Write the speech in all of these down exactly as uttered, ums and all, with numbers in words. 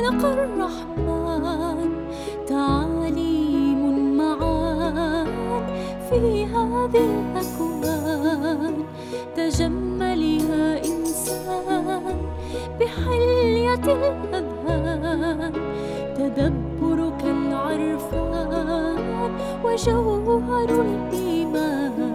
خالق الرحمن تعاليم معان في هذه الأكوان. تجمل يا إنسان بحلية الأذهان، تدبرك العرفان وجوهر الإيمان.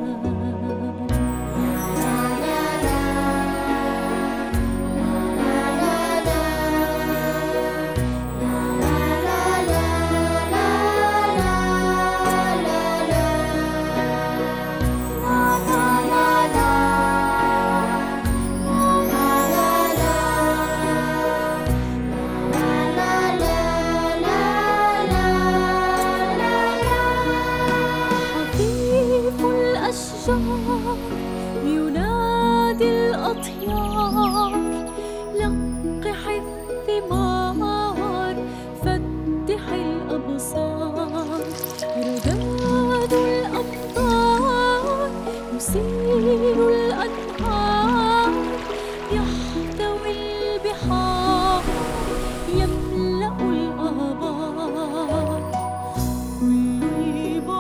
ينادي الأطيار لقح الثمار فتح الأبصار. رذاذ الأمطار يسيل الأنهار، يحتوي البحار يملأ الآبار. كل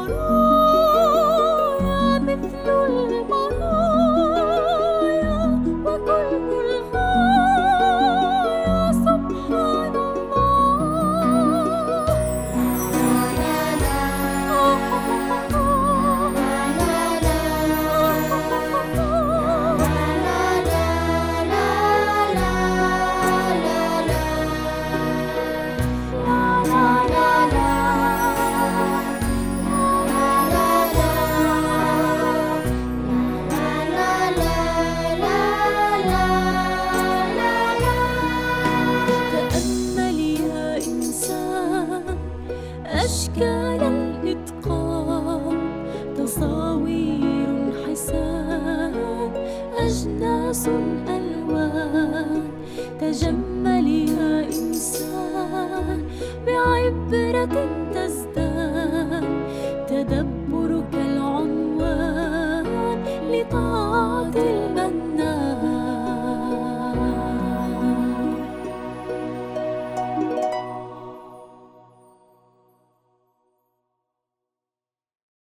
برايا مثل البرايا وكل الغايا سبحان الله. أشكال الإتقان تصاوير حسان، أجناس ألوان. تجمل يا إنسان بعبرة